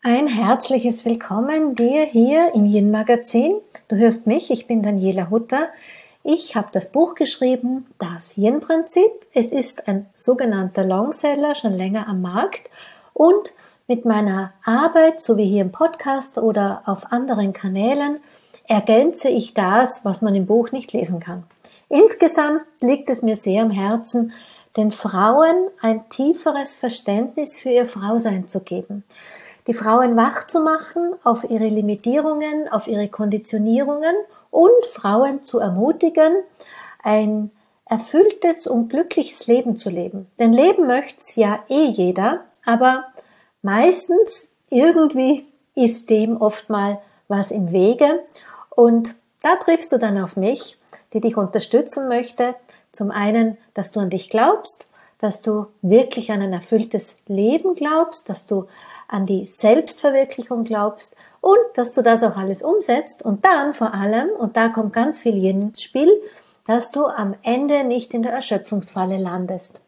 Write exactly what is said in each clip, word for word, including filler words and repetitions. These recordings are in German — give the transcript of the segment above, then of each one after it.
Ein herzliches Willkommen dir hier im Yin Magazin. Du hörst mich, ich bin Daniela Hutter. Ich habe das Buch geschrieben, das Yin Prinzip. Es ist ein sogenannter Longseller, schon länger am Markt. Und mit meiner Arbeit, so wie hier im Podcast oder auf anderen Kanälen, ergänze ich das, was man im Buch nicht lesen kann. Insgesamt liegt es mir sehr am Herzen, den Frauen ein tieferes Verständnis für ihr Frausein zu geben. Die Frauen wach zu machen auf ihre Limitierungen, auf ihre Konditionierungen und Frauen zu ermutigen, ein erfülltes und glückliches Leben zu leben. Denn leben möcht's ja eh jeder, aber meistens irgendwie ist dem oft mal was im Wege. Und da triffst du dann auf mich, die dich unterstützen möchte. Zum einen, dass du an dich glaubst, dass du wirklich an ein erfülltes Leben glaubst, dass du an die Selbstverwirklichung glaubst und dass du das auch alles umsetzt und dann vor allem, und da kommt ganz viel hier ins Spiel, dass du am Ende nicht in der Erschöpfungsfalle landest.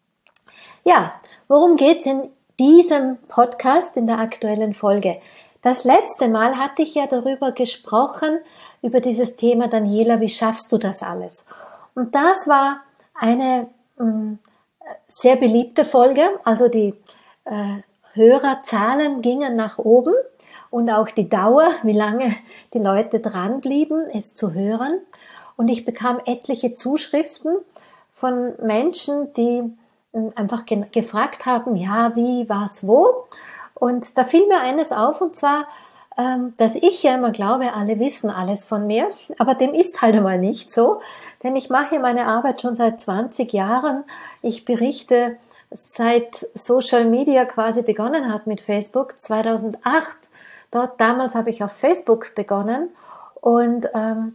Ja, worum geht's in diesem Podcast, in der aktuellen Folge? Das letzte Mal hatte ich ja darüber gesprochen, über dieses Thema, Daniela, wie schaffst du das alles? Und das war eine mh, sehr beliebte Folge, also die äh, Hörerzahlen gingen nach oben und auch die Dauer, wie lange die Leute dranblieben, es zu hören. Und ich bekam etliche Zuschriften von Menschen, die einfach ge- gefragt haben, ja, wie, was, wo. Und da fiel mir eines auf, und zwar, ähm, dass ich ja immer glaube, alle wissen alles von mir, aber dem ist halt einmal nicht so, denn ich mache meine Arbeit schon seit zwanzig Jahren. Ich berichte seit Social Media quasi begonnen hat mit Facebook, zweitausendacht. Dort, damals habe ich auf Facebook begonnen und ähm,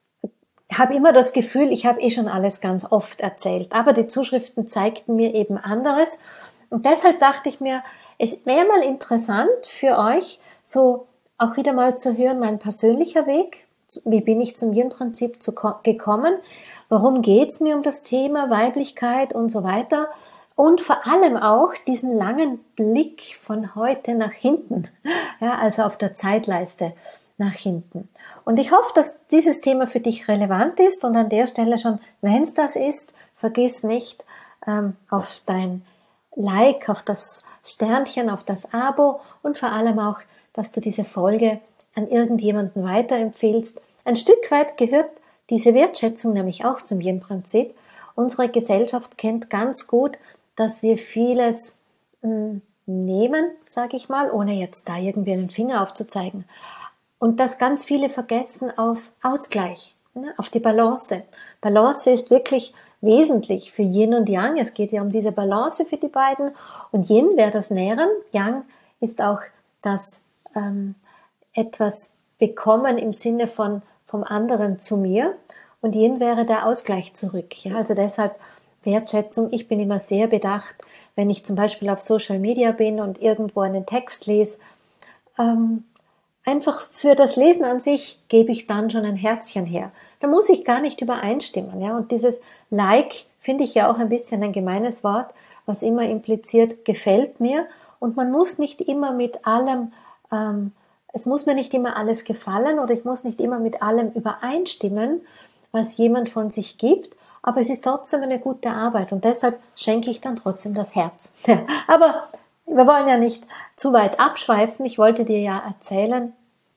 habe immer das Gefühl, ich habe eh schon alles ganz oft erzählt. Aber die Zuschriften zeigten mir eben anderes. Und deshalb dachte ich mir, es wäre mal interessant für euch, so auch wieder mal zu hören, mein persönlicher Weg. Wie bin ich zum Yin-Prinzip gekommen? Warum geht es mir um das Thema Weiblichkeit und so weiter? Und vor allem auch diesen langen Blick von heute nach hinten, ja, also auf der Zeitleiste nach hinten. Und ich hoffe, dass dieses Thema für dich relevant ist und an der Stelle schon, wenn es das ist, vergiss nicht ähm, auf dein Like, auf das Sternchen, auf das Abo und vor allem auch, dass du diese Folge an irgendjemanden weiterempfehlst. Ein Stück weit gehört diese Wertschätzung nämlich auch zum Yin-Prinzip. Unsere Gesellschaft kennt ganz gut, dass wir vieles mh, nehmen, sage ich mal, ohne jetzt da irgendwie einen Finger aufzuzeigen. Und dass ganz viele vergessen auf Ausgleich, ne, auf die Balance. Balance ist wirklich wesentlich für Yin und Yang. Es geht ja um diese Balance für die beiden. Und Yin wäre das Nähren, Yang ist auch das ähm, etwas bekommen im Sinne von vom anderen zu mir. Und Yin wäre der Ausgleich zurück. Ja? Also deshalb Wertschätzung. Ich bin immer sehr bedacht, wenn ich zum Beispiel auf Social Media bin und irgendwo einen Text lese. Ähm, einfach für das Lesen an sich gebe ich dann schon ein Herzchen her. Da muss ich gar nicht übereinstimmen. Ja? Und dieses Like finde ich ja auch ein bisschen ein gemeines Wort, was immer impliziert, gefällt mir. Und man muss nicht immer mit allem, ähm, es muss mir nicht immer alles gefallen oder ich muss nicht immer mit allem übereinstimmen, was jemand von sich gibt. Aber es ist trotzdem eine gute Arbeit und deshalb schenke ich dann trotzdem das Herz. Aber wir wollen ja nicht zu weit abschweifen. Ich wollte dir ja erzählen,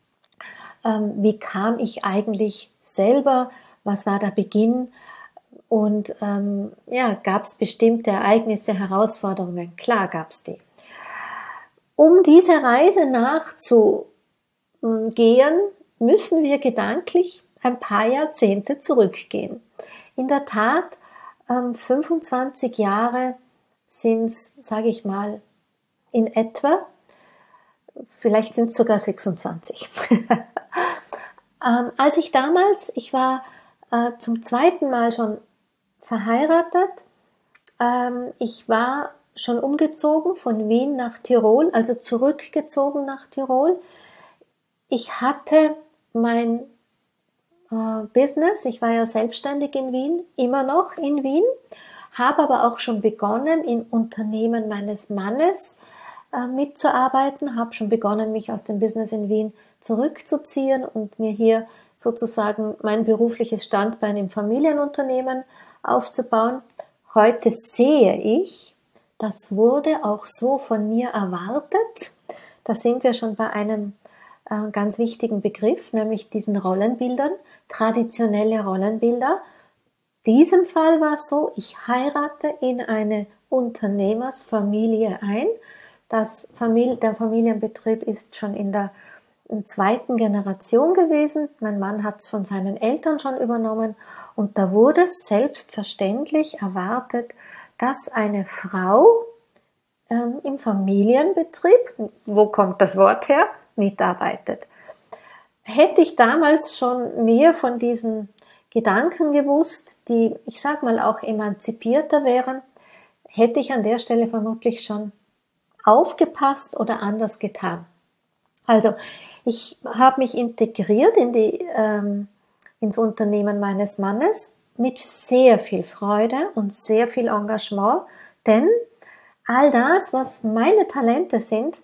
ähm, wie kam ich eigentlich selber, was war der Beginn und ähm, ja, gab es bestimmte Ereignisse, Herausforderungen? Klar gab es die. Um diese Reise nachzugehen, müssen wir gedanklich ein paar Jahrzehnte zurückgehen. In der Tat, ähm, fünfundzwanzig Jahre sind es, sage ich mal, in etwa, vielleicht sind es sogar sechsundzwanzig. ähm, als ich damals, ich war äh, zum zweiten Mal schon verheiratet, ähm, ich war schon umgezogen von Wien nach Tirol, also zurückgezogen nach Tirol. Ich hatte mein Business. Ich war ja selbstständig in Wien, immer noch in Wien, habe aber auch schon begonnen, im Unternehmen meines Mannes äh, mitzuarbeiten, habe schon begonnen, mich aus dem Business in Wien zurückzuziehen und mir hier sozusagen mein berufliches Standbein im Familienunternehmen aufzubauen. Heute sehe ich, das wurde auch so von mir erwartet. Da sind wir schon bei einem äh, ganz wichtigen Begriff, nämlich diesen Rollenbildern, traditionelle Rollenbilder. In diesem Fall war es so, ich heirate in eine Unternehmersfamilie ein. Das Familie, der Familienbetrieb ist schon in der zweiten Generation gewesen. Mein Mann hat es von seinen Eltern schon übernommen und da wurde selbstverständlich erwartet, dass eine Frau ähm, im Familienbetrieb, wo kommt das Wort her, mitarbeitet. Hätte ich damals schon mehr von diesen Gedanken gewusst, die, ich sag mal, auch emanzipierter wären, hätte ich an der Stelle vermutlich schon aufgepasst oder anders getan. Also, ich habe mich integriert in die, ähm, ins Unternehmen meines Mannes mit sehr viel Freude und sehr viel Engagement, denn all das, was meine Talente sind,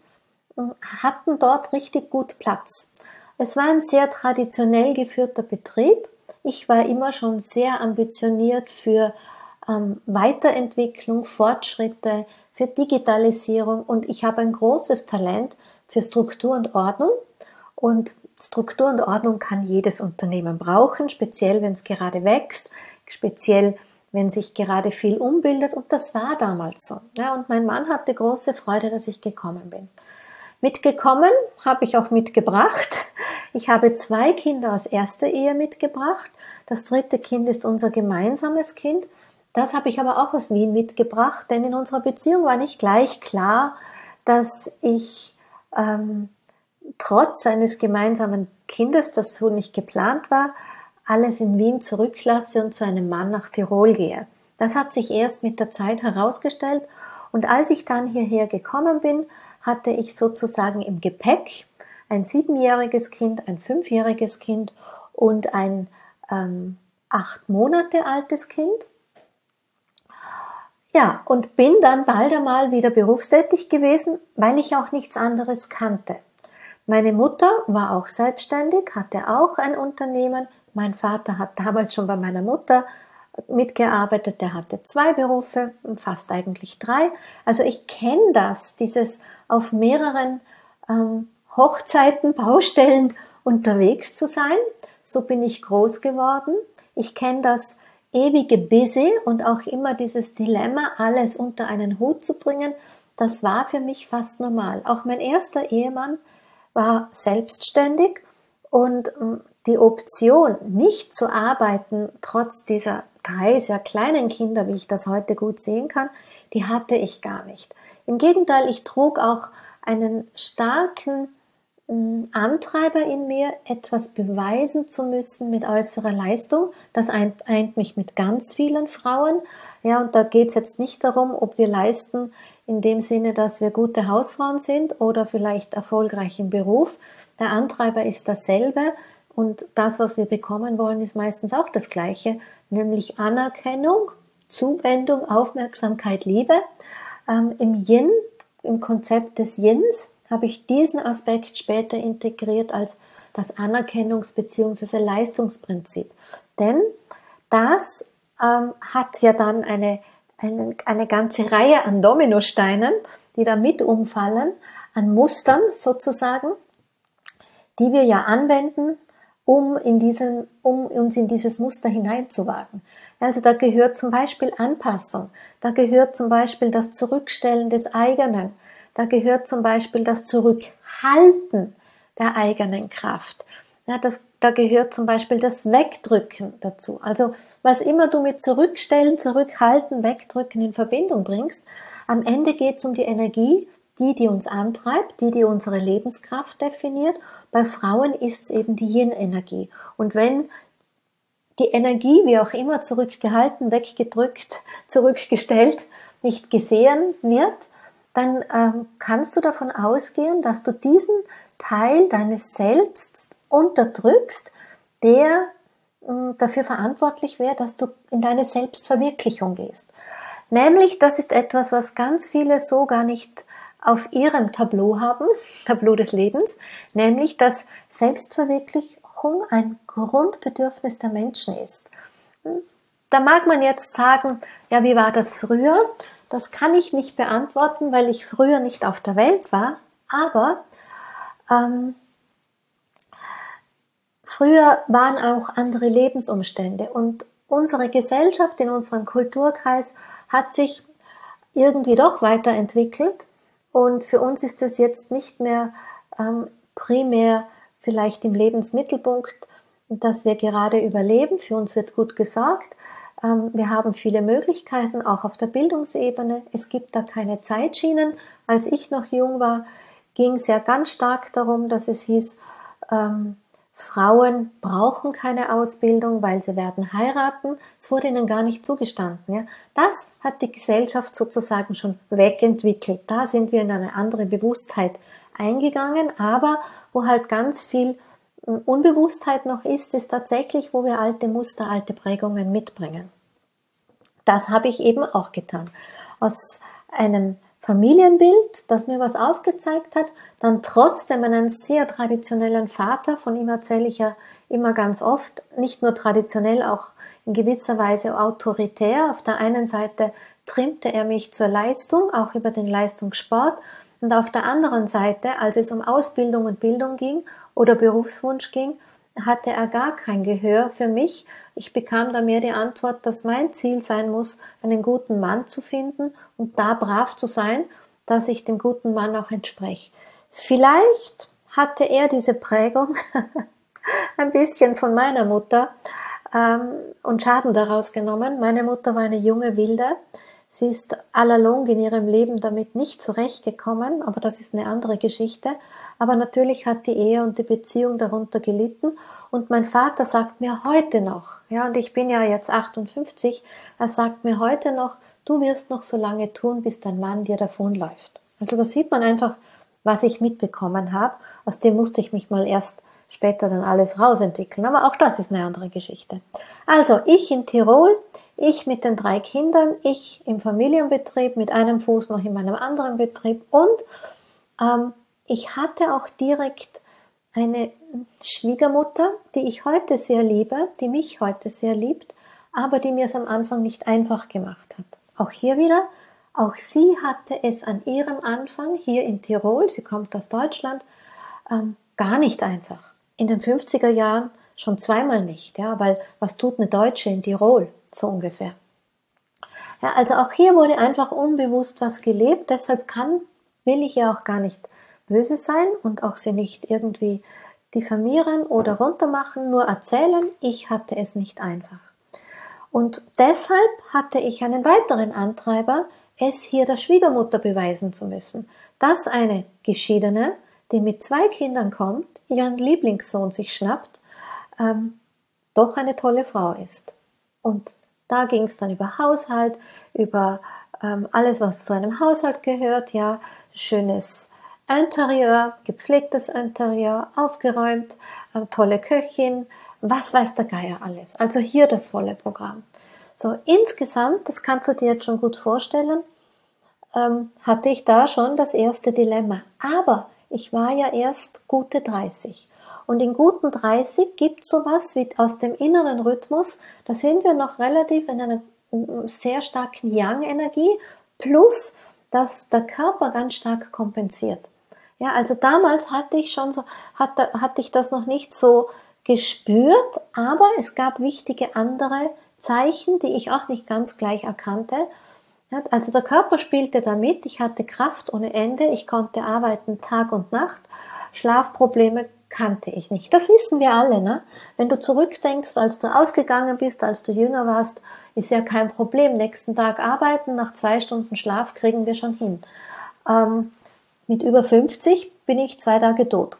hatten dort richtig gut Platz. Es war ein sehr traditionell geführter Betrieb. Ich war immer schon sehr ambitioniert für ähm, Weiterentwicklung, Fortschritte, für Digitalisierung und ich habe ein großes Talent für Struktur und Ordnung. Und Struktur und Ordnung kann jedes Unternehmen brauchen, speziell wenn es gerade wächst, speziell wenn sich gerade viel umbildet. Und das war damals so. Ja, und mein Mann hatte große Freude, dass ich gekommen bin. Mitgekommen habe ich auch mitgebracht. Ich habe zwei Kinder aus erster Ehe mitgebracht. Das dritte Kind ist unser gemeinsames Kind. Das habe ich aber auch aus Wien mitgebracht, denn in unserer Beziehung war nicht gleich klar, dass ich ähm, trotz eines gemeinsamen Kindes, das so nicht geplant war, alles in Wien zurücklasse und zu einem Mann nach Tirol gehe. Das hat sich erst mit der Zeit herausgestellt und als ich dann hierher gekommen bin, hatte ich sozusagen im Gepäck ein siebenjähriges Kind, ein fünfjähriges Kind und ein ähm, acht Monate altes Kind. Ja, und bin dann bald einmal wieder berufstätig gewesen, weil ich auch nichts anderes kannte. Meine Mutter war auch selbstständig, hatte auch ein Unternehmen. Mein Vater hat damals schon bei meiner Mutter mitgearbeitet, der hatte zwei Berufe, fast eigentlich drei. Also ich kenne das, dieses auf mehreren ähm, Hochzeiten, Baustellen unterwegs zu sein. So bin ich groß geworden. Ich kenne das ewige Busy und auch immer dieses Dilemma, alles unter einen Hut zu bringen. Das war für mich fast normal. Auch mein erster Ehemann war selbstständig und die Option, nicht zu arbeiten, trotz dieser drei sehr kleinen Kinder, wie ich das heute gut sehen kann, die hatte ich gar nicht. Im Gegenteil, ich trug auch einen starken Antreiber in mir, etwas beweisen zu müssen mit äußerer Leistung. Das eint, eint mich mit ganz vielen Frauen. Ja, und da geht es jetzt nicht darum, ob wir leisten in dem Sinne, dass wir gute Hausfrauen sind oder vielleicht erfolgreich im Beruf. Der Antreiber ist dasselbe und das, was wir bekommen wollen, ist meistens auch das Gleiche, nämlich Anerkennung, Zuwendung, Aufmerksamkeit, Liebe. Ähm, im Yin, im Konzept des Yins, habe ich diesen Aspekt später integriert als das Anerkennungs- bzw. Leistungsprinzip. Denn das ähm, hat ja dann eine, eine, eine ganze Reihe an Dominosteinen, die da mit umfallen, an Mustern sozusagen, die wir ja anwenden, um, in diesen, um uns in dieses Muster hineinzuwagen. Also da gehört zum Beispiel Anpassung, da gehört zum Beispiel das Zurückstellen des eigenen, da gehört zum Beispiel das Zurückhalten der eigenen Kraft. Ja, das, da gehört zum Beispiel das Wegdrücken dazu. Also was immer du mit Zurückstellen, Zurückhalten, Wegdrücken in Verbindung bringst, am Ende geht es um die Energie, die, die uns antreibt, die, die unsere Lebenskraft definiert. Bei Frauen ist es eben die Yin-Energie. Und wenn die Energie, wie auch immer, zurückgehalten, weggedrückt, zurückgestellt, nicht gesehen wird, dann ähm, kannst du davon ausgehen, dass du diesen Teil deines Selbst unterdrückst, der äh, dafür verantwortlich wäre, dass du in deine Selbstverwirklichung gehst. Nämlich, das ist etwas, was ganz viele so gar nicht auf ihrem Tableau haben, Tableau des Lebens, nämlich, dass Selbstverwirklichung ein Grundbedürfnis der Menschen ist. Da mag man jetzt sagen, ja, wie war das früher? Das kann ich nicht beantworten, weil ich früher nicht auf der Welt war, aber ähm, früher waren auch andere Lebensumstände und unsere Gesellschaft in unserem Kulturkreis hat sich irgendwie doch weiterentwickelt und für uns ist es jetzt nicht mehr ähm, primär vielleicht im Lebensmittelpunkt, dass wir gerade überleben. Für uns wird gut gesorgt. Ähm, wir haben viele Möglichkeiten, auch auf der Bildungsebene. Es gibt da keine Zeitschienen. Als ich noch jung war, ging es ja ganz stark darum, dass es hieß, ähm, Frauen brauchen keine Ausbildung, weil sie werden heiraten. Es wurde ihnen gar nicht zugestanden. Ja. Das hat die Gesellschaft sozusagen schon wegentwickelt. Da sind wir in eine andere Bewusstheit eingegangen, aber wo halt ganz viel Unbewusstheit noch ist, ist tatsächlich, wo wir alte Muster, alte Prägungen mitbringen. Das habe ich eben auch getan. Aus einem Familienbild, das mir was aufgezeigt hat, dann trotzdem einen sehr traditionellen Vater, von ihm erzähle ich ja immer ganz oft, nicht nur traditionell, auch in gewisser Weise autoritär. Auf der einen Seite trimmte er mich zur Leistung, auch über den Leistungssport, und auf der anderen Seite, als es um Ausbildung und Bildung ging oder Berufswunsch ging, hatte er gar kein Gehör für mich. Ich bekam da mehr die Antwort, dass mein Ziel sein muss, einen guten Mann zu finden und da brav zu sein, dass ich dem guten Mann auch entspreche. Vielleicht hatte er diese Prägung ein bisschen von meiner Mutter ähm, und Schaden daraus genommen. Meine Mutter war eine junge Wilde. Sie ist allalong in ihrem Leben damit nicht zurechtgekommen, aber das ist eine andere Geschichte. Aber natürlich hat die Ehe und die Beziehung darunter gelitten. Und mein Vater sagt mir heute noch, ja, und ich bin ja jetzt achtundfünfzig, er sagt mir heute noch, du wirst noch so lange tun, bis dein Mann dir davonläuft. Also da sieht man einfach, was ich mitbekommen habe. Aus dem musste ich mich mal erst später dann alles rausentwickeln. Aber auch das ist eine andere Geschichte. Also ich in Tirol, ich mit den drei Kindern, ich im Familienbetrieb, mit einem Fuß noch in meinem anderen Betrieb und ähm, ich hatte auch direkt eine Schwiegermutter, die ich heute sehr liebe, die mich heute sehr liebt, aber die mir es am Anfang nicht einfach gemacht hat. Auch hier wieder, auch sie hatte es an ihrem Anfang hier in Tirol, sie kommt aus Deutschland, ähm, gar nicht einfach. In den fünfziger Jahren schon zweimal nicht, ja, weil was tut eine Deutsche in Tirol, so ungefähr. Ja, also auch hier wurde einfach unbewusst was gelebt, deshalb kann, will ich ja auch gar nicht böse sein und auch sie nicht irgendwie diffamieren oder runtermachen, nur erzählen, ich hatte es nicht einfach. Und deshalb hatte ich einen weiteren Antreiber, es hier der Schwiegermutter beweisen zu müssen, dass eine Geschiedene, die mit zwei Kindern kommt, ihren Lieblingssohn sich schnappt, ähm, doch eine tolle Frau ist. Und da ging es dann über Haushalt, über ähm, alles, was zu einem Haushalt gehört, ja, schönes Interieur, gepflegtes Interieur, aufgeräumt, äh, tolle Köchin, was weiß der Geier alles. Also hier das volle Programm. So, insgesamt, das kannst du dir jetzt schon gut vorstellen, ähm, hatte ich da schon das erste Dilemma. Aber ich war ja erst gute dreißig. Und in guten dreißig gibt es sowas wie aus dem inneren Rhythmus, da sind wir noch relativ in einer sehr starken Yang-Energie, plus, dass der Körper ganz stark kompensiert. Ja, also damals hatte ich schon so, hatte, hatte ich das noch nicht so gespürt, aber es gab wichtige andere Zeichen, die ich auch nicht ganz gleich erkannte. Also der Körper spielte da mit, ich hatte Kraft ohne Ende, ich konnte arbeiten Tag und Nacht, Schlafprobleme kannte ich nicht. Das wissen wir alle, ne? Wenn du zurückdenkst, als du ausgegangen bist, als du jünger warst, ist ja kein Problem. Nächsten Tag arbeiten, nach zwei Stunden Schlaf kriegen wir schon hin. Ähm, mit über fünfzig bin ich zwei Tage tot.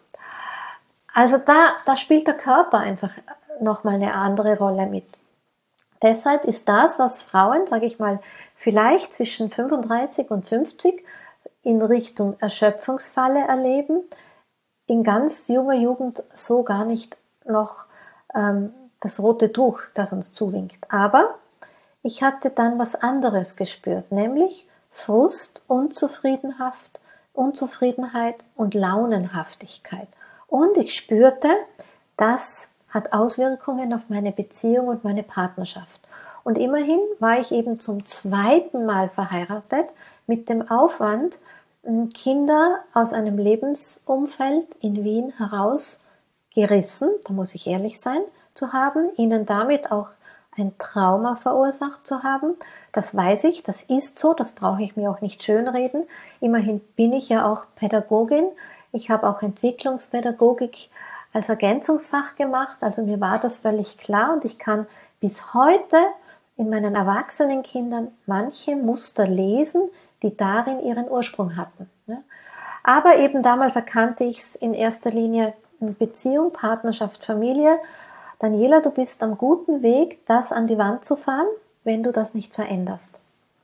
Also da, da spielt der Körper einfach nochmal eine andere Rolle mit. Deshalb ist das, was Frauen, sage ich mal, vielleicht zwischen fünfunddreißig und fünfzig in Richtung Erschöpfungsfalle erleben, in ganz junger Jugend so gar nicht noch ähm, das rote Tuch, das uns zuwinkt. Aber ich hatte dann was anderes gespürt, nämlich Frust, Unzufriedenheit, Unzufriedenheit und Launenhaftigkeit. Und ich spürte, das hat Auswirkungen auf meine Beziehung und meine Partnerschaft. Und immerhin war ich eben zum zweiten Mal verheiratet mit dem Aufwand, Kinder aus einem Lebensumfeld in Wien herausgerissen, da muss ich ehrlich sein, zu haben, ihnen damit auch ein Trauma verursacht zu haben. Das weiß ich, das ist so, das brauche ich mir auch nicht schönreden. Immerhin bin ich ja auch Pädagogin. Ich habe auch Entwicklungspädagogik als Ergänzungsfach gemacht, also mir war das völlig klar und ich kann bis heute in meinen erwachsenen Kindern manche Muster lesen, die darin ihren Ursprung hatten. Aber eben damals erkannte ich es in erster Linie in Beziehung, Partnerschaft, Familie. Daniela, du bist am guten Weg, das an die Wand zu fahren, wenn du das nicht veränderst.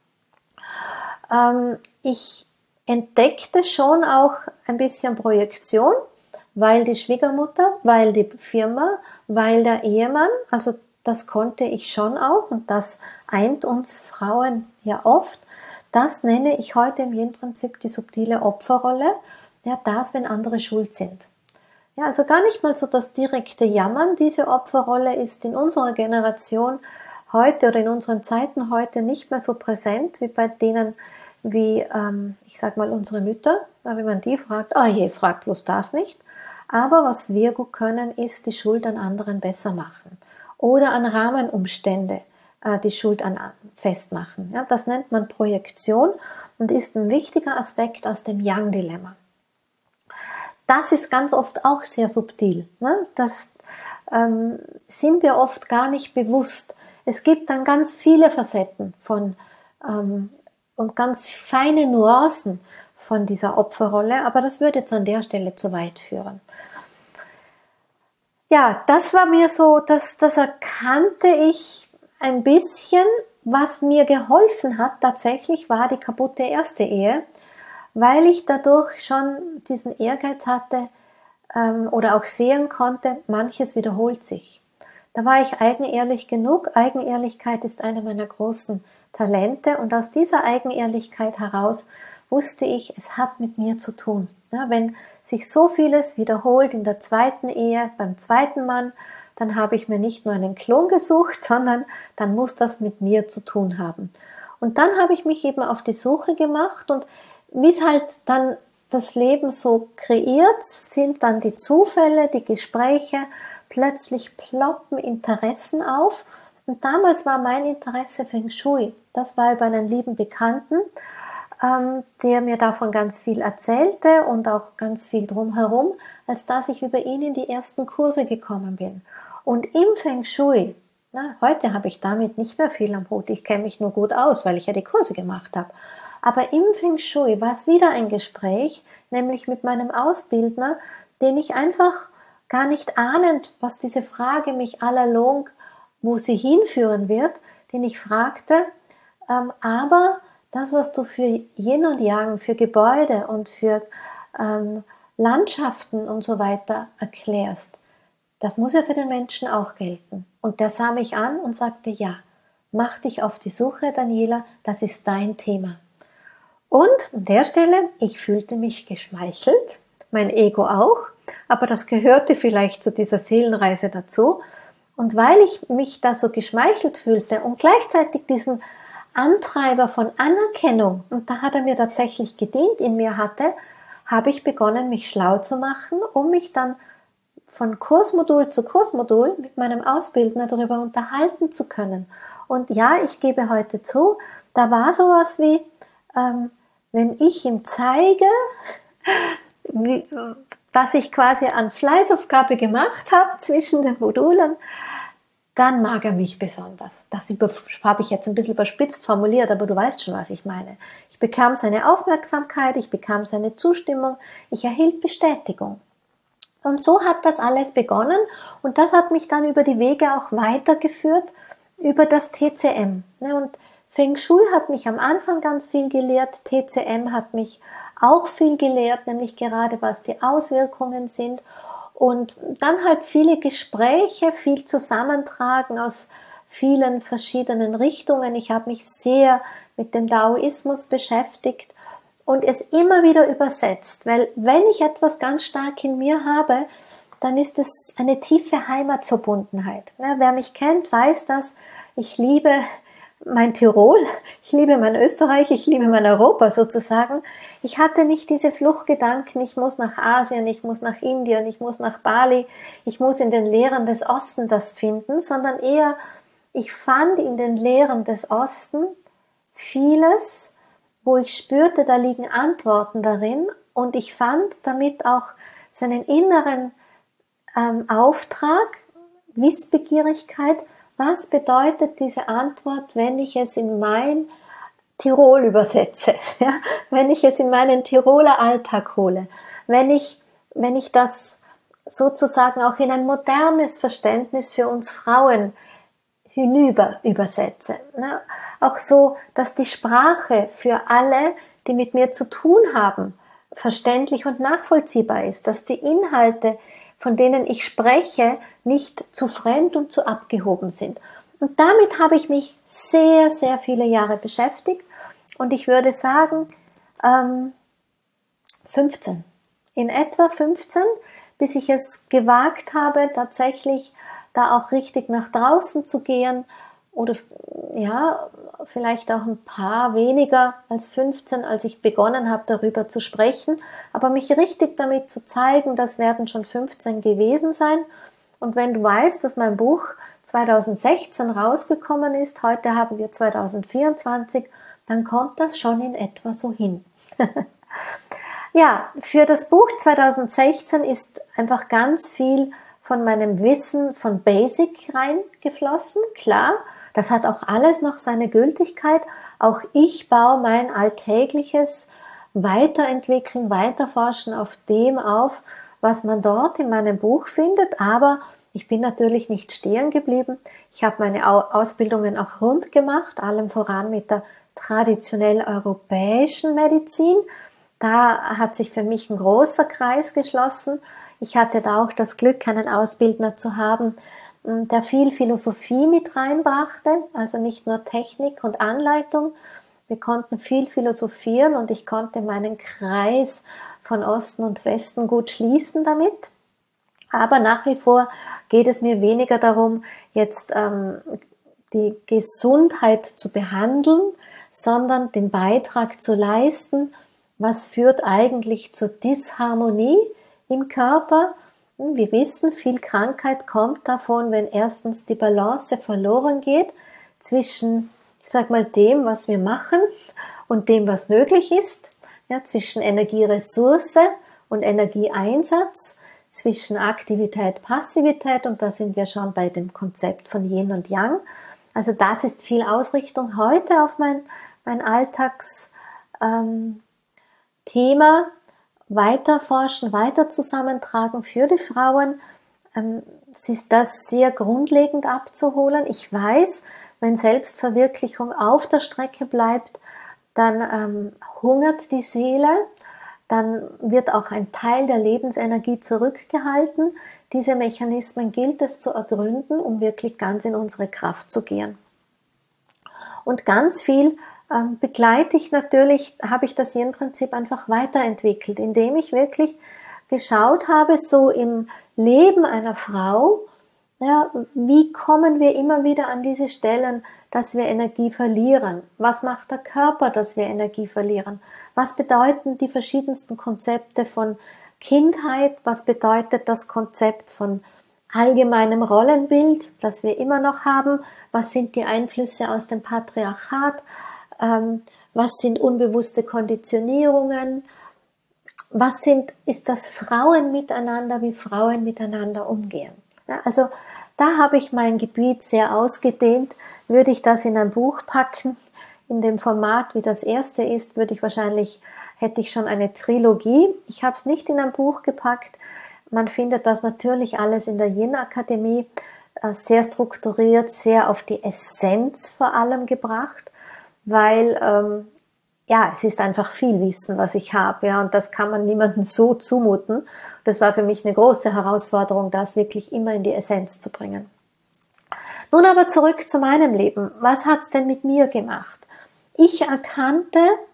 Ähm, ich entdeckte schon auch ein bisschen Projektion, weil die Schwiegermutter, weil die Firma, weil der Ehemann, also das konnte ich schon auch und das eint uns Frauen ja oft. Das nenne ich heute im Yin-Prinzip die subtile Opferrolle, ja, das, wenn andere schuld sind. Ja, also gar nicht mal so das direkte Jammern. Diese Opferrolle ist in unserer Generation heute oder in unseren Zeiten heute nicht mehr so präsent wie bei denen, wie, ähm, ich sag mal, unsere Mütter. Wenn man die fragt, oh je, frag bloß das nicht. Aber was wir gut können, ist die Schuld an anderen besser machen. Oder an Rahmenumstände äh, die Schuld an festmachen. Ja, das nennt man Projektion und ist ein wichtiger Aspekt aus dem Yang-Dilemma. Das ist ganz oft auch sehr subtil. Ne? Das ähm, sind wir oft gar nicht bewusst. Es gibt dann ganz viele Facetten von ähm, und ganz feine Nuancen von dieser Opferrolle, aber das würde jetzt an der Stelle zu weit führen. Ja, das war mir so, das, das erkannte ich ein bisschen. Was mir geholfen hat tatsächlich, war die kaputte erste Ehe, weil ich dadurch schon diesen Ehrgeiz hatte ähm, oder auch sehen konnte, manches wiederholt sich. Da war ich eigenehrlich genug. Eigenehrlichkeit ist eine meiner großen Talente und aus dieser Eigenehrlichkeit heraus wusste ich, es hat mit mir zu tun. Ja, wenn sich so vieles wiederholt in der zweiten Ehe, beim zweiten Mann, dann habe ich mir nicht nur einen Klon gesucht, sondern dann muss das mit mir zu tun haben. Und dann habe ich mich eben auf die Suche gemacht und wie es halt dann das Leben so kreiert, sind dann die Zufälle, die Gespräche, plötzlich ploppen Interessen auf. Und damals war mein Interesse Feng Shui. Das war über einen lieben Bekannten, ähm, der mir davon ganz viel erzählte und auch ganz viel drumherum, als dass ich über ihn in die ersten Kurse gekommen bin. Und im Feng Shui, na, heute habe ich damit nicht mehr viel am Hut, ich kenne mich nur gut aus, weil ich ja die Kurse gemacht habe. Aber im Feng Shui war es wieder ein Gespräch, nämlich mit meinem Ausbildner, den ich einfach gar nicht ahnend, was diese Frage mich allalong, wo sie hinführen wird, den ich fragte, ähm, aber das, was du für Yin und Yang, für Gebäude und für ähm, Landschaften und so weiter erklärst, das muss ja für den Menschen auch gelten. Und der sah mich an und sagte, ja, mach dich auf die Suche, Daniela, das ist dein Thema. Und an der Stelle, ich fühlte mich geschmeichelt, mein Ego auch, aber das gehörte vielleicht zu dieser Seelenreise dazu. Und weil ich mich da so geschmeichelt fühlte und gleichzeitig diesen Antreiber von Anerkennung, und da hat er mir tatsächlich gedient, in mir hatte, habe ich begonnen, mich schlau zu machen, um mich dann von Kursmodul zu Kursmodul mit meinem Ausbildner darüber unterhalten zu können. Und ja, ich gebe heute zu, da war sowas wie, ähm, wenn ich ihm zeige, wie, was ich quasi an Fleißaufgabe gemacht habe zwischen den Modulen, dann mag er mich besonders. Das habe ich jetzt ein bisschen überspitzt formuliert, aber du weißt schon, was ich meine. Ich bekam seine Aufmerksamkeit, ich bekam seine Zustimmung, ich erhielt Bestätigung. Und so hat das alles begonnen und das hat mich dann über die Wege auch weitergeführt, über das T C M. Und Feng Shui hat mich am Anfang ganz viel gelehrt, T C M hat mich auch viel gelehrt, nämlich gerade was die Auswirkungen sind und dann halt viele Gespräche, viel Zusammentragen aus vielen verschiedenen Richtungen. Ich habe mich sehr mit dem Daoismus beschäftigt und es immer wieder übersetzt, weil wenn ich etwas ganz stark in mir habe, dann ist es eine tiefe Heimatverbundenheit. Ja, wer mich kennt, weiß das. Ich liebe mein Tirol, ich liebe mein Österreich, ich liebe mein Europa sozusagen. Ich hatte nicht diese Fluchtgedanken, ich muss nach Asien, ich muss nach Indien, ich muss nach Bali, ich muss in den Lehren des Ostens das finden, sondern eher, ich fand in den Lehren des Ostens vieles, wo ich spürte, da liegen Antworten darin, und ich fand damit auch seinen inneren ähm, Auftrag, Wissbegierigkeit. Was bedeutet diese Antwort, wenn ich es in mein Tirol übersetze, ja? Wenn ich es in meinen Tiroler Alltag hole, wenn ich, wenn ich das sozusagen auch in ein modernes Verständnis für uns Frauen hinüber übersetze. Ne? Auch so, dass die Sprache für alle, die mit mir zu tun haben, verständlich und nachvollziehbar ist, dass die Inhalte, von denen ich spreche, nicht zu fremd und zu abgehoben sind. Und damit habe ich mich sehr, sehr viele Jahre beschäftigt, und ich würde sagen, ähm, fünfzehn. In etwa fünfzehn, bis ich es gewagt habe, tatsächlich da auch richtig nach draußen zu gehen, oder ja, vielleicht auch ein paar weniger als fünfzehn, als ich begonnen habe, darüber zu sprechen, aber mich richtig damit zu zeigen, das werden schon fünfzehn gewesen sein. Und wenn du weißt, dass mein Buch zweitausendsechzehn rausgekommen ist, heute haben wir zweitausendvierundzwanzig, dann kommt das schon in etwa so hin. Ja, für das Buch zweitausendsechzehn ist einfach ganz viel von meinem Wissen von Basic reingeflossen. Klar, das hat auch alles noch seine Gültigkeit. Auch ich baue mein alltägliches Weiterentwickeln, Weiterforschen auf dem auf, was man dort in meinem Buch findet. Aber ich bin natürlich nicht stehen geblieben. Ich habe meine Ausbildungen auch rund gemacht, allem voran mit der traditionell europäischen Medizin. Da hat sich für mich ein großer Kreis geschlossen. Ich hatte da auch das Glück, einen Ausbildner zu haben, der viel Philosophie mit reinbrachte, also nicht nur Technik und Anleitung. Wir konnten viel philosophieren, und ich konnte meinen Kreis von Osten und Westen gut schließen damit. Aber nach wie vor geht es mir weniger darum, jetzt ähm, die Gesundheit zu behandeln, sondern den Beitrag zu leisten, was führt eigentlich zur Disharmonie im Körper. Wir wissen, viel Krankheit kommt davon, wenn erstens die Balance verloren geht zwischen, ich sag mal, dem, was wir machen, und dem, was möglich ist, ja, zwischen Energieressource und Energieeinsatz, zwischen Aktivität, Passivität, und da sind wir schon bei dem Konzept von Yin und Yang. Also das ist viel Ausrichtung heute auf mein, mein Alltagsthema. Ähm, weiter forschen, weiter zusammentragen für die Frauen. Ähm, es ist das sehr grundlegend abzuholen. Ich weiß, wenn Selbstverwirklichung auf der Strecke bleibt, dann ähm, hungert die Seele, dann wird auch ein Teil der Lebensenergie zurückgehalten. Diese Mechanismen gilt es zu ergründen, um wirklich ganz in unsere Kraft zu gehen. Und ganz viel ähm, begleite ich natürlich, habe ich das Yin-Prinzip einfach weiterentwickelt, indem ich wirklich geschaut habe, so im Leben einer Frau, ja, wie kommen wir immer wieder an diese Stellen, dass wir Energie verlieren? Was macht der Körper, dass wir Energie verlieren? Was bedeuten die verschiedensten Konzepte von Kindheit? Was bedeutet das Konzept von allgemeinem Rollenbild, das wir immer noch haben? Was sind die Einflüsse aus dem Patriarchat? Ähm, was sind unbewusste Konditionierungen? Was sind, ist das Frauen miteinander, wie Frauen miteinander umgehen? Ja, also da habe ich mein Gebiet sehr ausgedehnt. Würde ich das in ein Buch packen, in dem Format, wie das erste ist, würde ich wahrscheinlich, hätte ich schon eine Trilogie. Ich habe es nicht in ein Buch gepackt. Man findet das natürlich alles in der Yin-Akademie, sehr strukturiert, sehr auf die Essenz vor allem gebracht, weil ähm, ja, es ist einfach viel Wissen, was ich habe, ja, und das kann man niemandem so zumuten. Das war für mich eine große Herausforderung, das wirklich immer in die Essenz zu bringen. Nun aber zurück zu meinem Leben. Was hat's denn mit mir gemacht? Ich erkannte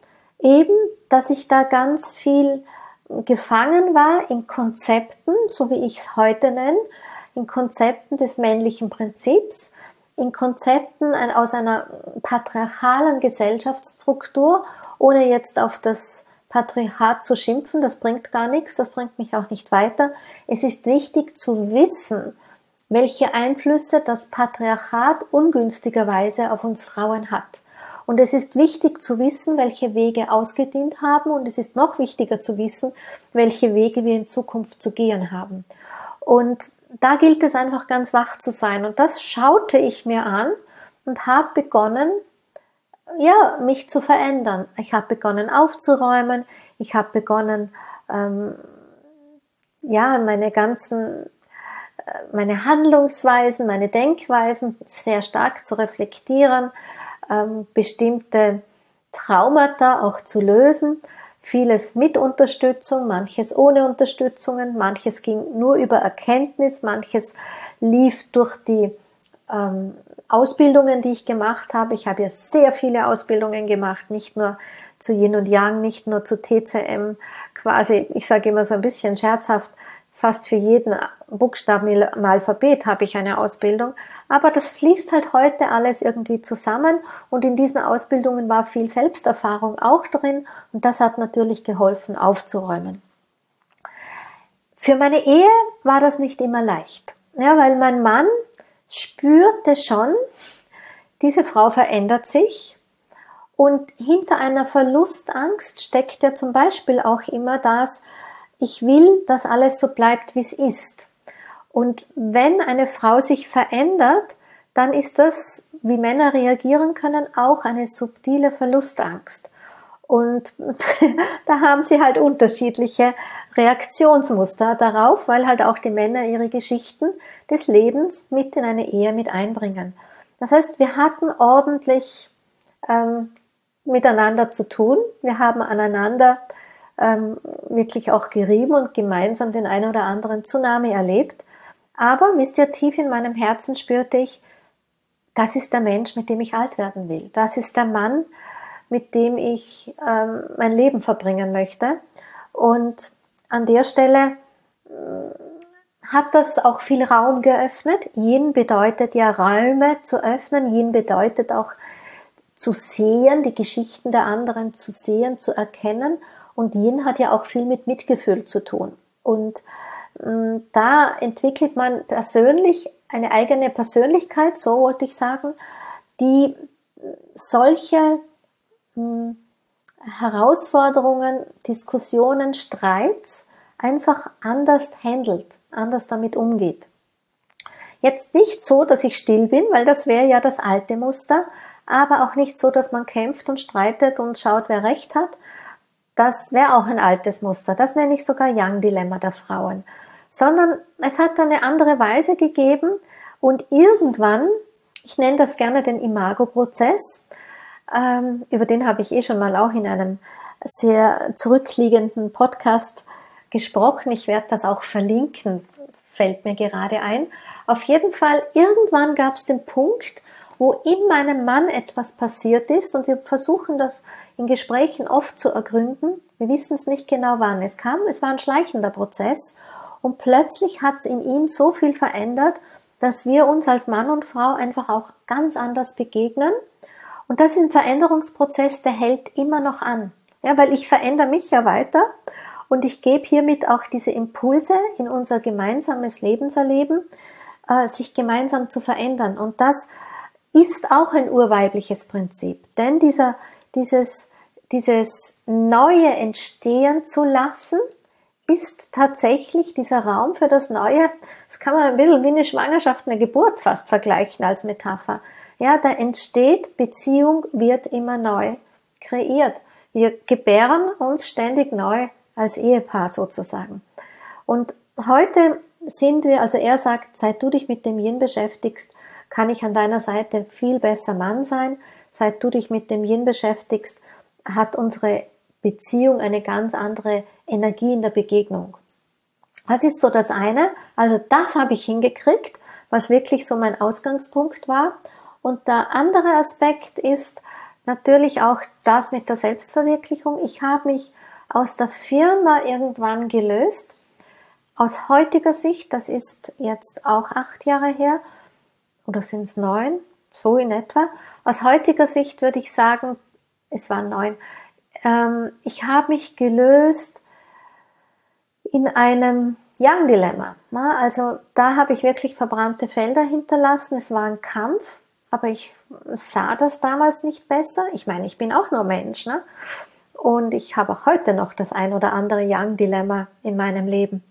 Eben, dass ich da ganz viel gefangen war in Konzepten, so wie ich es heute nenne, in Konzepten des männlichen Prinzips, in Konzepten aus einer patriarchalen Gesellschaftsstruktur, ohne jetzt auf das Patriarchat zu schimpfen, das bringt gar nichts, das bringt mich auch nicht weiter. Es ist wichtig zu wissen, welche Einflüsse das Patriarchat ungünstigerweise auf uns Frauen hat. Und es ist wichtig zu wissen, welche Wege ausgedient haben, und es ist noch wichtiger zu wissen, welche Wege wir in Zukunft zu gehen haben. Und da gilt es einfach ganz wach zu sein. Und das schaute ich mir an und habe begonnen, ja, mich zu verändern. Ich habe begonnen aufzuräumen, ich habe begonnen, ähm, ja, meine ganzen, äh, meine Handlungsweisen, meine Denkweisen sehr stark zu reflektieren, ähm, bestimmte Traumata auch zu lösen, vieles mit Unterstützung, manches ohne Unterstützungen, manches ging nur über Erkenntnis, manches lief durch die ähm, Ausbildungen, die ich gemacht habe. Ich habe ja sehr viele Ausbildungen gemacht, nicht nur zu Yin und Yang, nicht nur zu T C M, quasi, ich sage immer so ein bisschen scherzhaft, fast für jeden Buchstaben im Alphabet habe ich eine Ausbildung, aber das fließt halt heute alles irgendwie zusammen, und in diesen Ausbildungen war viel Selbsterfahrung auch drin, und das hat natürlich geholfen, aufzuräumen. Für meine Ehe war das nicht immer leicht, ja, weil mein Mann spürte schon, diese Frau verändert sich, und hinter einer Verlustangst steckt ja zum Beispiel auch immer das, ich will, dass alles so bleibt, wie es ist. Und wenn eine Frau sich verändert, dann ist das, wie Männer reagieren können, auch eine subtile Verlustangst. Und da haben sie halt unterschiedliche Reaktionsmuster darauf, weil halt auch die Männer ihre Geschichten des Lebens mit in eine Ehe mit einbringen. Das heißt, wir hatten ordentlich ähm, miteinander zu tun. Wir haben aneinander ähm, wirklich auch gerieben und gemeinsam den einen oder anderen Tsunami erlebt. Aber, wisst ihr, tief in meinem Herzen spürte ich, das ist der Mensch, mit dem ich alt werden will. Das ist der Mann, mit dem ich ähm, mein Leben verbringen möchte. Und an der Stelle äh, hat das auch viel Raum geöffnet. Yin bedeutet ja, Räume zu öffnen. Yin bedeutet auch zu sehen, die Geschichten der anderen zu sehen, zu erkennen. Und Yin hat ja auch viel mit Mitgefühl zu tun. Und äh, da entwickelt man persönlich eine eigene Persönlichkeit, so wollte ich sagen, die solche mh, Herausforderungen, Diskussionen, Streits einfach anders handelt, anders damit umgeht. Jetzt nicht so, dass ich still bin, weil das wäre ja das alte Muster, aber auch nicht so, dass man kämpft und streitet und schaut, wer recht hat. Das wäre auch ein altes Muster. Das nenne ich sogar Yang-Dilemma der Frauen. Sondern es hat eine andere Weise gegeben, und irgendwann, ich nenne das gerne den Imago-Prozess, ähm, über den habe ich eh schon mal auch in einem sehr zurückliegenden Podcast gesprochen. Ich werde das auch verlinken, fällt mir gerade ein. Auf jeden Fall, irgendwann gab es den Punkt, wo in meinem Mann etwas passiert ist, und wir versuchen das in Gesprächen oft zu ergründen. Wir wissen es nicht genau, wann es kam. Es war ein schleichender Prozess, und plötzlich hat es in ihm so viel verändert, dass wir uns als Mann und Frau einfach auch ganz anders begegnen. Und das ist ein Veränderungsprozess, der hält immer noch an. Ja, weil ich verändere mich ja weiter, und ich gebe hiermit auch diese Impulse in unser gemeinsames Lebenserleben, äh, sich gemeinsam zu verändern. Und das ist auch ein urweibliches Prinzip. Denn dieser, dieses, dieses Neue entstehen zu lassen, ist tatsächlich dieser Raum für das Neue. Das kann man ein bisschen wie eine Schwangerschaft, eine Geburt fast vergleichen als Metapher. Ja, da entsteht, Beziehung wird immer neu kreiert. Wir gebären uns ständig neu als Ehepaar sozusagen. Und heute sind wir, also er sagt, seit du dich mit dem Yin beschäftigst, kann ich an deiner Seite viel besser Mann sein. Seit du dich mit dem Yin beschäftigst, hat unsere Beziehung eine ganz andere Energie in der Begegnung. Das ist so das eine. Also das habe ich hingekriegt, was wirklich so mein Ausgangspunkt war. Und der andere Aspekt ist, natürlich auch das mit der Selbstverwirklichung. Ich habe mich aus der Firma irgendwann gelöst. Aus heutiger Sicht, das ist jetzt auch acht Jahre her, oder sind es neun, so in etwa. Aus heutiger Sicht würde ich sagen, es waren neun. Ähm, ich habe mich gelöst in einem Young-Dilemma. Also da habe ich wirklich verbrannte Felder hinterlassen. Es war ein Kampf, aber ich sah das damals nicht besser. Ich meine, ich bin auch nur Mensch, ne? Und ich habe auch heute noch das ein oder andere Young-Dilemma in meinem Leben.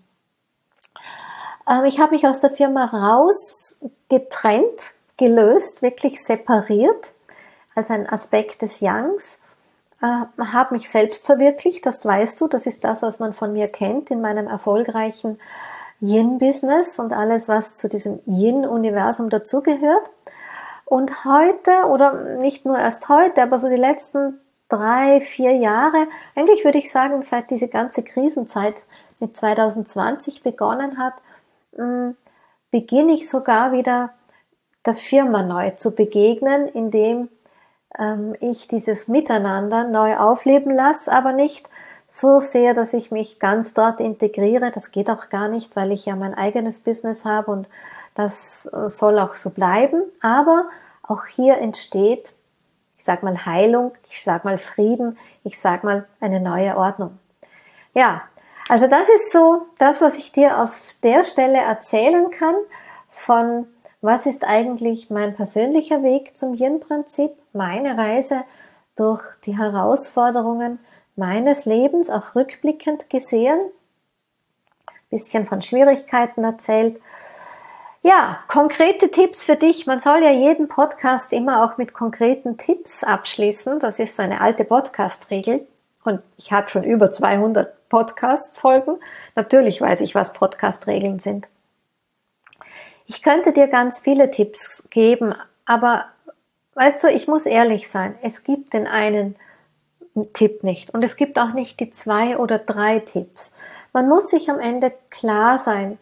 Ähm, ich habe mich aus der Firma raus getrennt, gelöst, wirklich separiert, als ein Aspekt des Youngs. Äh, habe mich selbst verwirklicht, das weißt du, das ist das, was man von mir kennt in meinem erfolgreichen Yin-Business und alles, was zu diesem Yin-Universum dazugehört. Und heute, oder nicht nur erst heute, aber so die letzten drei, vier Jahre, eigentlich würde ich sagen, seit diese ganze Krisenzeit mit zwanzig zwanzig begonnen hat, mh, beginne ich sogar wieder der Firma neu zu begegnen, indem ähm, ich dieses Miteinander neu aufleben lasse, aber nicht so sehr, dass ich mich ganz dort integriere. Das geht auch gar nicht, weil ich ja mein eigenes Business habe und das soll auch so bleiben. Aber auch hier entsteht, ich sag mal Heilung, ich sag mal Frieden, ich sag mal eine neue Ordnung. Ja, also das ist so das, was ich dir auf der Stelle erzählen kann von was ist eigentlich mein persönlicher Weg zum Yin-Prinzip, meine Reise durch die Herausforderungen meines Lebens, auch rückblickend gesehen, ein bisschen von Schwierigkeiten erzählt. Ja, konkrete Tipps für dich. Man soll ja jeden Podcast immer auch mit konkreten Tipps abschließen. Das ist so eine alte Podcast-Regel. Und ich habe schon über zweihundert Podcast-Folgen. Natürlich weiß ich, was Podcast-Regeln sind. Ich könnte dir ganz viele Tipps geben, aber weißt du, ich muss ehrlich sein, es gibt den einen Tipp nicht und es gibt auch nicht die zwei oder drei Tipps. Man muss sich am Ende klar sein,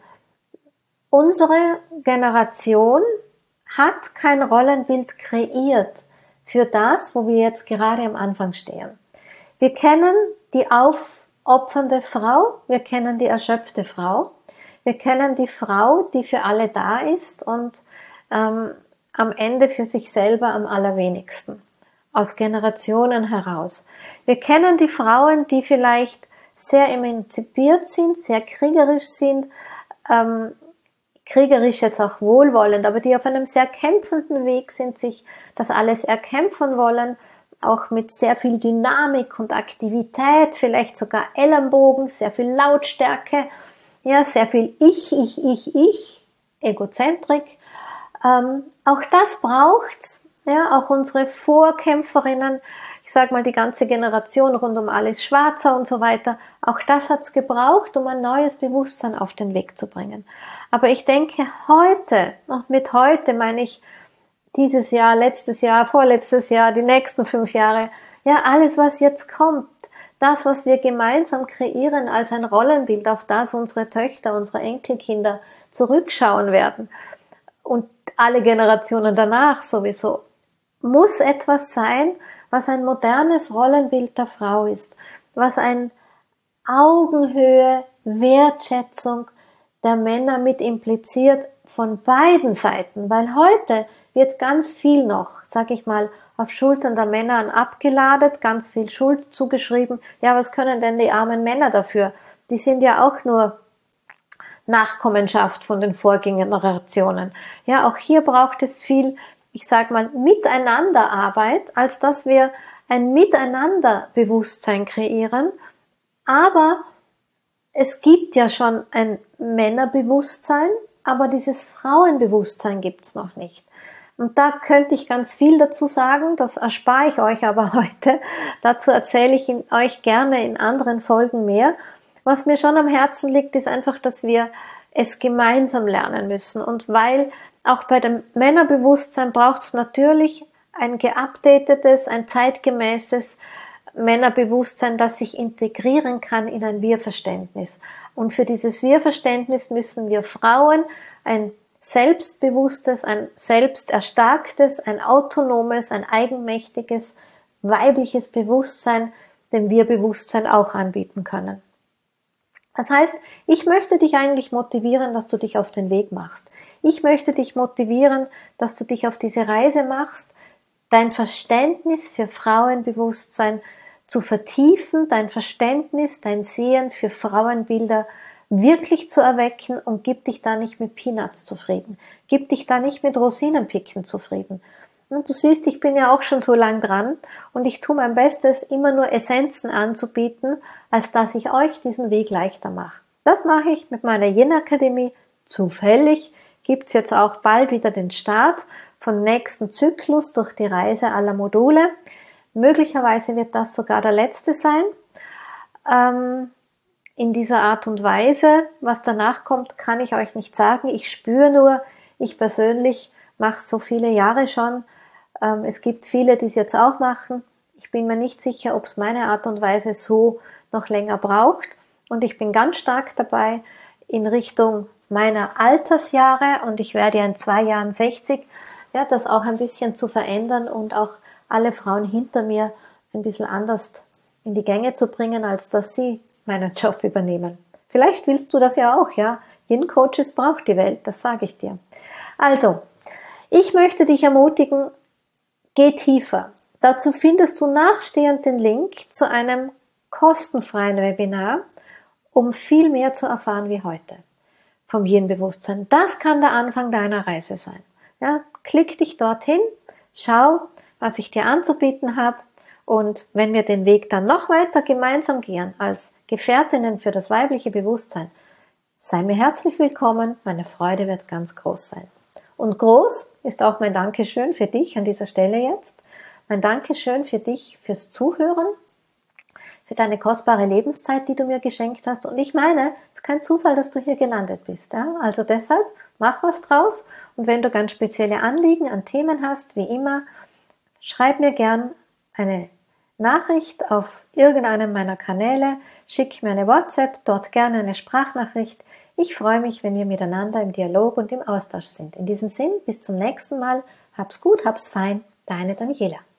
unsere Generation hat kein Rollenbild kreiert für das, wo wir jetzt gerade am Anfang stehen. Wir kennen die aufopfernde Frau, wir kennen die erschöpfte Frau, wir kennen die Frau, die für alle da ist und ähm, am Ende für sich selber am allerwenigsten, aus Generationen heraus. Wir kennen die Frauen, die vielleicht sehr emanzipiert sind, sehr kriegerisch sind, ähm, kriegerisch jetzt auch wohlwollend, aber die auf einem sehr kämpfenden Weg sind, sich das alles erkämpfen wollen, auch mit sehr viel Dynamik und Aktivität, vielleicht sogar Ellenbogen, sehr viel Lautstärke, ja, sehr viel Ich, Ich, Ich, Ich, Egozentrik. Ähm, auch das braucht's, ja, auch unsere Vorkämpferinnen, ich sag mal die ganze Generation rund um Alice Schwarzer und so weiter, auch das hat's gebraucht, um ein neues Bewusstsein auf den Weg zu bringen. Aber ich denke heute, und mit heute meine ich dieses Jahr, letztes Jahr, vorletztes Jahr, die nächsten fünf Jahre, ja, alles was jetzt kommt, das, was wir gemeinsam kreieren als ein Rollenbild, auf das unsere Töchter, unsere Enkelkinder zurückschauen werden und alle Generationen danach sowieso, muss etwas sein, was ein modernes Rollenbild der Frau ist, was ein Augenhöhe, Wertschätzung der Männer mit impliziert von beiden Seiten, weil heute wird ganz viel noch, sag ich mal, auf Schultern der Männer abgeladet, ganz viel Schuld zugeschrieben. Ja, was können denn die armen Männer dafür? Die sind ja auch nur Nachkommenschaft von den Vorgängergenerationen. Ja, auch hier braucht es viel, ich sag mal, Miteinanderarbeit, als dass wir ein Miteinanderbewusstsein kreieren. Aber es gibt ja schon ein Männerbewusstsein, aber dieses Frauenbewusstsein gibt's noch nicht. Und da könnte ich ganz viel dazu sagen, das erspare ich euch aber heute. Dazu erzähle ich euch gerne in anderen Folgen mehr. Was mir schon am Herzen liegt, ist einfach, dass wir es gemeinsam lernen müssen. Und weil auch bei dem Männerbewusstsein braucht es natürlich ein geupdatetes, ein zeitgemäßes Männerbewusstsein, das sich integrieren kann in ein Wir-Verständnis. Und für dieses Wir-Verständnis müssen wir Frauen ein selbstbewusstes, ein selbsterstarktes, ein autonomes, ein eigenmächtiges weibliches Bewusstsein, dem wir Bewusstsein auch anbieten können. Das heißt, ich möchte dich eigentlich motivieren, dass du dich auf den Weg machst. Ich möchte dich motivieren, dass du dich auf diese Reise machst, dein Verständnis für Frauenbewusstsein zu vertiefen, dein Verständnis, dein Sehen für Frauenbilder wirklich zu erwecken, und gib dich da nicht mit Peanuts zufrieden. Gib dich da nicht mit Rosinenpicken zufrieden. Und du siehst, ich bin ja auch schon so lang dran und ich tue mein Bestes, immer nur Essenzen anzubieten, als dass ich euch diesen Weg leichter mache. Das mache ich mit meiner Yin Akademie. Zufällig gibt's jetzt auch bald wieder den Start vom nächsten Zyklus durch die Reise aller Module. Möglicherweise wird das sogar der letzte sein. Ähm, in dieser Art und Weise, was danach kommt, kann ich euch nicht sagen. Ich spüre nur, ich persönlich mache so viele Jahre schon. Ähm, es gibt viele, die es jetzt auch machen. Ich bin mir nicht sicher, ob es meine Art und Weise so noch länger braucht. Und ich bin ganz stark dabei in Richtung meiner Altersjahre, und ich werde ja in zwei Jahren sechzig, ja, das auch ein bisschen zu verändern und auch alle Frauen hinter mir ein bisschen anders in die Gänge zu bringen, als dass sie meinen Job übernehmen. Vielleicht willst du das ja auch, ja. Yin-Coaches braucht die Welt, das sage ich dir. Also, ich möchte dich ermutigen, geh tiefer. Dazu findest du nachstehend den Link zu einem kostenfreien Webinar, um viel mehr zu erfahren wie heute vom Yin-Bewusstsein. Das kann der Anfang deiner Reise sein. Ja, klick dich dorthin, schau, was ich dir anzubieten habe, und wenn wir den Weg dann noch weiter gemeinsam gehen als Gefährtinnen für das weibliche Bewusstsein, sei mir herzlich willkommen, meine Freude wird ganz groß sein. Und groß ist auch mein Dankeschön für dich an dieser Stelle jetzt, mein Dankeschön für dich fürs Zuhören, für deine kostbare Lebenszeit, die du mir geschenkt hast. Und ich meine, es ist kein Zufall, dass du hier gelandet bist. Ja? Also deshalb, mach was draus. Und wenn du ganz spezielle Anliegen an Themen hast, wie immer, schreib mir gern eine Nachricht auf irgendeinem meiner Kanäle, schick mir eine WhatsApp, dort gerne eine Sprachnachricht. Ich freue mich, wenn wir miteinander im Dialog und im Austausch sind. In diesem Sinn, bis zum nächsten Mal. Hab's gut, hab's fein. Deine Daniela.